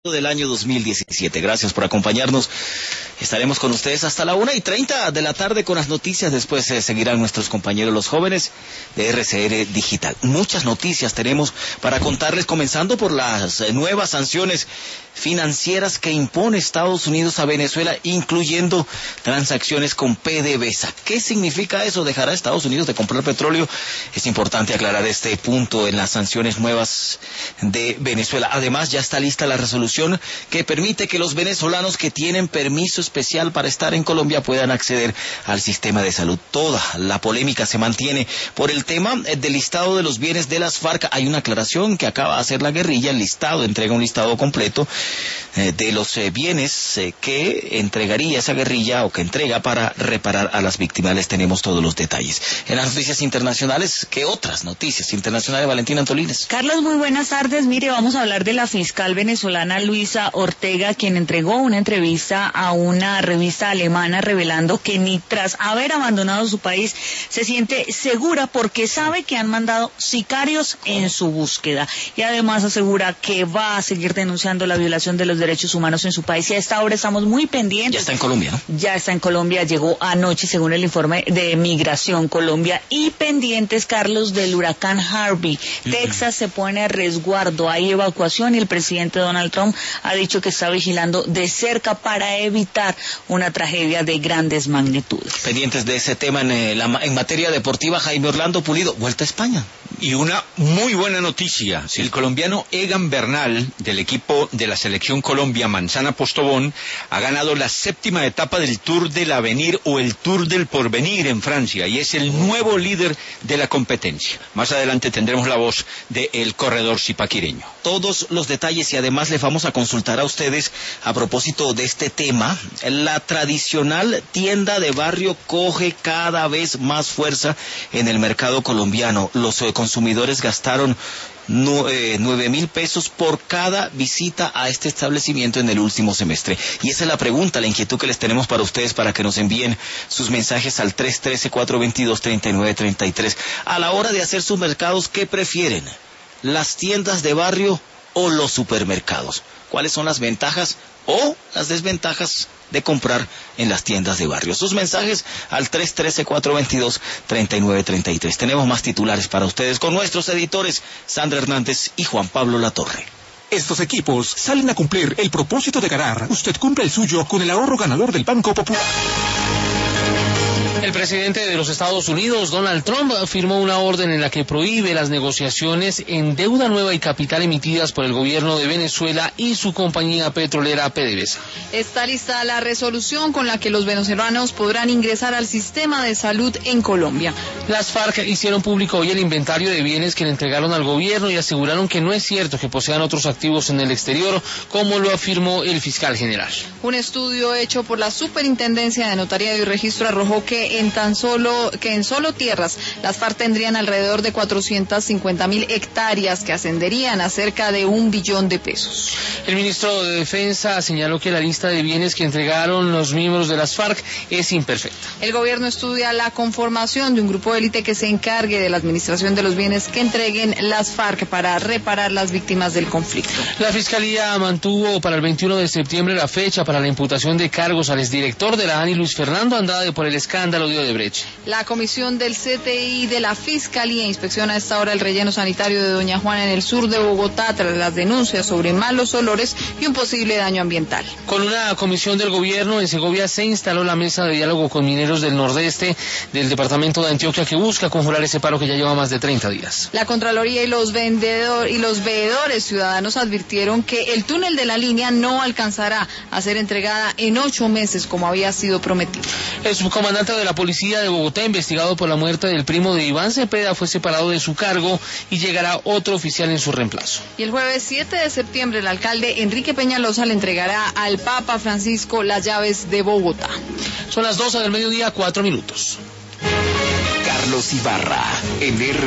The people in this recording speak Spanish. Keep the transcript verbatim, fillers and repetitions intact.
del año dos mil diecisiete. Gracias por acompañarnos. Estaremos con ustedes hasta la una y treinta de la tarde con las noticias. Después eh, seguirán nuestros compañeros los jóvenes de R C R Digital. Muchas noticias tenemos para contarles, comenzando por las eh, nuevas sanciones financieras que impone Estados Unidos a Venezuela, incluyendo transacciones con PDVSA. ¿Qué significa eso? ¿Dejará Estados Unidos de comprar petróleo? Es importante aclarar este punto en las sanciones nuevas de Venezuela. Además, ya está lista la resolución que permite que los venezolanos que tienen permiso especial para estar en Colombia puedan acceder al sistema de salud. Toda la polémica se mantiene por el tema del listado de los bienes de las FARC. Hay una aclaración que acaba de hacer la guerrilla. El listado entrega un listado completo eh, de los eh, bienes eh, que entregaría esa guerrilla o que entrega para reparar a las víctimas. Les tenemos todos los detalles. En las noticias internacionales, ¿qué otras noticias internacionales, Valentina Antolines? Carlos, muy buenas tardes. Mire, vamos a hablar de la fiscal venezolana Luisa Ortega, quien entregó una entrevista a una revista alemana revelando que ni tras haber abandonado su país se siente segura porque sabe que han mandado sicarios en su búsqueda. Y además asegura que va a seguir denunciando la violación de los derechos humanos en su país. Y a esta hora estamos muy pendientes. Ya está en Colombia, ¿no? Ya está en Colombia, llegó anoche según el informe de Migración Colombia. Y pendientes, Carlos, del huracán Harvey. Uh-huh. Texas se pone a resguardo, hay evacuación y el presidente Donald Trump ha dicho que está vigilando de cerca para evitar una tragedia de grandes magnitudes. Pendientes de ese tema en, eh, la, en materia deportiva, Jaime Orlando Pulido, vuelta a España. Y una muy buena noticia, sí. El colombiano Egan Bernal, del equipo de la Selección Colombia Manzana Postobón, ha ganado la séptima etapa del Tour del Avenir o el Tour del Porvenir en Francia, y es el nuevo líder de la competencia. Más adelante tendremos la voz del corredor zipaquireño. Todos los detalles, y además les vamos a consultar a ustedes a propósito de este tema. La tradicional tienda de barrio coge cada vez más fuerza en el mercado colombiano. Los eh, consumidores gastaron nueve mil pesos por cada visita a este establecimiento en el último semestre. Y esa es la pregunta, la inquietud que les tenemos para ustedes, para que nos envíen sus mensajes al tres uno tres, cuatro dos dos, tres nueve tres tres. A la hora de hacer sus mercados, ¿qué prefieren? ¿Las tiendas de barrio o los supermercados? ¿Cuáles son las ventajas o las desventajas de comprar en las tiendas de barrio? Sus mensajes al tres uno tres, cuatro dos dos, tres nueve tres tres. Tenemos más titulares para ustedes con nuestros editores Sandra Hernández y Juan Pablo Latorre. Estos equipos salen a cumplir el propósito de ganar. Usted cumple el suyo con el ahorro ganador del Banco Popular. El presidente de los Estados Unidos, Donald Trump, firmó una orden en la que prohíbe las negociaciones en deuda nueva y capital emitidas por el gobierno de Venezuela y su compañía petrolera PDVSA. Está lista la resolución con la que los venezolanos podrán ingresar al sistema de salud en Colombia. Las FARC hicieron público hoy el inventario de bienes que le entregaron al gobierno y aseguraron que no es cierto que posean otros activos en el exterior, como lo afirmó el fiscal general. Un estudio hecho por la Superintendencia de Notariado y Registro arrojó que en tan solo que en solo tierras las FARC tendrían alrededor de cuatrocientas cincuenta mil hectáreas que ascenderían a cerca de un billón de pesos. El ministro de Defensa señaló que la lista de bienes que entregaron los miembros de las FARC es imperfecta. El gobierno estudia la conformación de un grupo de élite que se encargue de la administración de los bienes que entreguen las FARC para reparar las víctimas del conflicto. La Fiscalía mantuvo para el veintiuno de septiembre la fecha para la imputación de cargos al exdirector de la ANI, Luis Fernando Andrade, por el escándalo de Odebrecht. La comisión del C T I de la Fiscalía inspecciona a esta hora el relleno sanitario de Doña Juana en el sur de Bogotá tras las denuncias sobre malos olores y un posible daño ambiental. Con una comisión del gobierno en Segovia se instaló la mesa de diálogo con mineros del nordeste del departamento de Antioquia que busca conjurar ese paro que ya lleva más de treinta días. La Contraloría y los vendedor, y los veedores ciudadanos advirtieron que el túnel de la línea no alcanzará a ser entregada en ocho meses como había sido prometido. El subcomandante de la Policía de Bogotá, investigado por la muerte del primo de Iván Cepeda, fue separado de su cargo y llegará otro oficial en su reemplazo. Y el jueves siete de septiembre el alcalde Enrique Peñalosa le entregará al Papa Francisco las llaves de Bogotá. Son las doce del mediodía, cuatro minutos. Carlos Ibarra, en R.